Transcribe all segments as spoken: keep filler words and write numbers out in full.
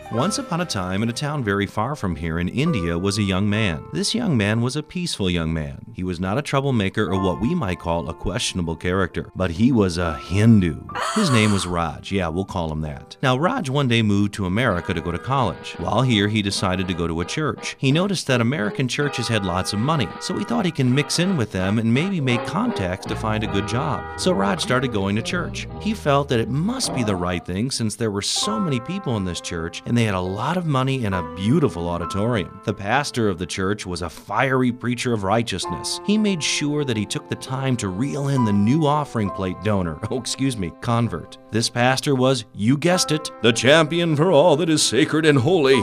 Once upon a time, in a town very far from here in India, was a young man. This young man was a peaceful young man. He was not a troublemaker or what we might call a questionable character, but he was a Hindu. His name was Raj. Yeah, we'll call him that. Now, Raj one day moved to America to go to college. While here, he decided to go to a church. He noticed that American churches had lots of money, so he thought he can mix in with them and maybe make contacts to find a good job. So Raj started going to church. He felt that it must be the right thing since there were so many people in this church and they had a lot of money and a beautiful auditorium. The pastor of the church was a fiery preacher of righteousness. He made sure that he took the time to reel in the new offering plate donor, oh excuse me, convert. This pastor was, you guessed it, the champion for all that is sacred and holy.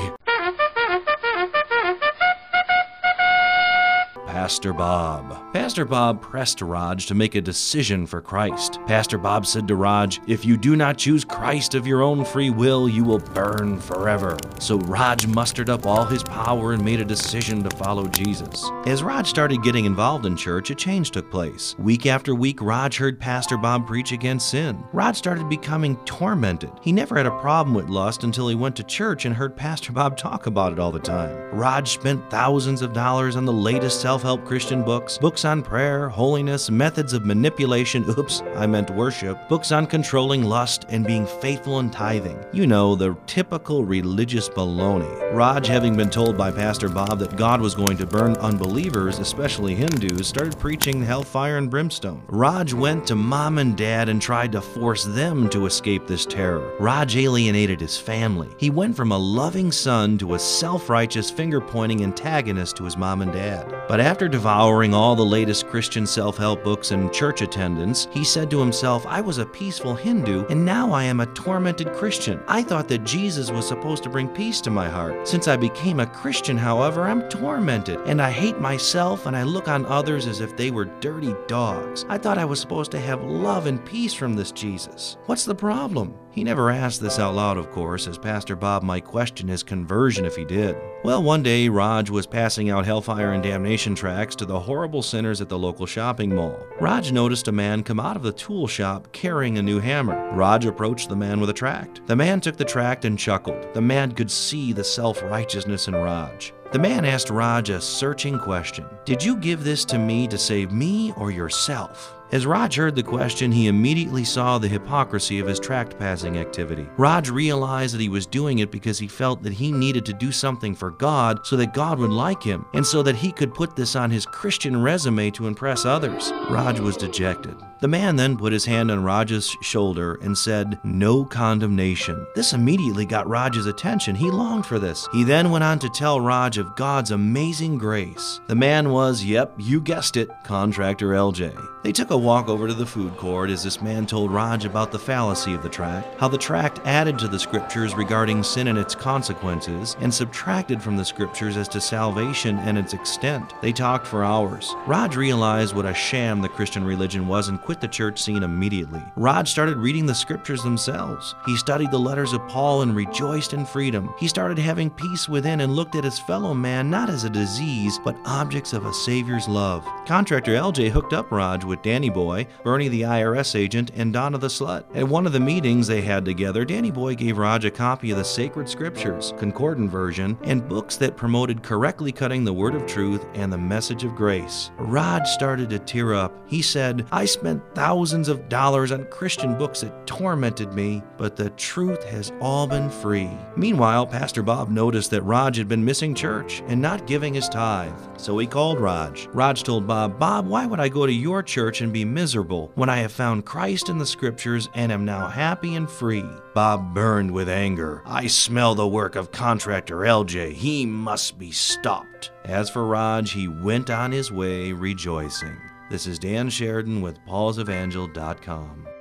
Pastor Bob. Pastor Bob pressed Raj to make a decision for Christ. Pastor Bob said to Raj, if you do not choose Christ of your own free will, you will burn forever. So Raj mustered up all his power and made a decision to follow Jesus. As Raj started getting involved in church, a change took place. Week after week, Raj heard Pastor Bob preach against sin. Raj started becoming tormented. He never had a problem with lust until he went to church and heard Pastor Bob talk about it all the time. Raj spent thousands of dollars on the latest self-help Christian books, books on prayer, holiness, methods of manipulation, oops, I meant worship, books on controlling lust and being faithful in tithing. You know, the typical religious baloney. Raj, having been told by Pastor Bob that God was going to burn unbelievers, especially Hindus, started preaching hellfire and brimstone. Raj went to mom and dad and tried to force them to escape this terror. Raj alienated his family. He went from a loving son to a self-righteous, finger-pointing antagonist to his mom and dad. But after devouring all the latest Christian self-help books and church attendance, he said to himself, I was a peaceful Hindu, and now I am a tormented Christian. I thought that Jesus was supposed to bring peace to my heart. Since I became a Christian, however, I'm tormented, and I hate myself, and I look on others as if they were dirty dogs. I thought I was supposed to have love and peace from this Jesus. What's the problem? He never asked this out loud, of course, as Pastor Bob might question his conversion if he did. Well, one day, Raj was passing out hellfire and damnation tracts to the horrible sinners at the local shopping mall. Raj noticed a man come out of the tool shop carrying a new hammer. Raj approached the man with a tract. The man took the tract and chuckled. The man could see the self-righteousness in Raj. The man asked Raj a searching question. Did you give this to me to save me or yourself? As Raj heard the question, he immediately saw the hypocrisy of his tract passing activity. Raj realized that he was doing it because he felt that he needed to do something for God so that God would like him, and so that he could put this on his Christian resume to impress others. Raj was dejected. The man then put his hand on Raj's shoulder and said, no condemnation. This immediately got Raj's attention. He longed for this. He then went on to tell Raj of God's amazing grace. The man was, yep, you guessed it, Contractor L J. They took a walk over to the food court as this man told Raj about the fallacy of the tract, how the tract added to the scriptures regarding sin and its consequences, and subtracted from the scriptures as to salvation and its extent. They talked for hours. Raj realized what a sham the Christian religion was and quit the church scene immediately. Raj started reading the scriptures themselves. He studied the letters of Paul and rejoiced in freedom. He started having peace within and looked at his fellow man not as a disease, but objects of a Savior's love. Contractor L J hooked up Raj with Danny Boy, Bernie the I R S agent, and Donna the Slut. At one of the meetings they had together, Danny Boy gave Raj a copy of the Sacred Scriptures, Concordant Version, and books that promoted correctly cutting the word of truth and the message of grace. Raj started to tear up. He said, I spent thousands of dollars on Christian books that tormented me, but the truth has all been free. Meanwhile, Pastor Bob noticed that Raj had been missing church and not giving his tithe. So he called Raj. Raj told Bob, Bob, why would I go to your church and be miserable when I have found Christ in the scriptures and am now happy and free? Bob burned with anger. I smell the work of Contractor L J. He must be stopped. As for Raj, he went on his way rejoicing. This is Dan Sheridan with pauls evangel dot com.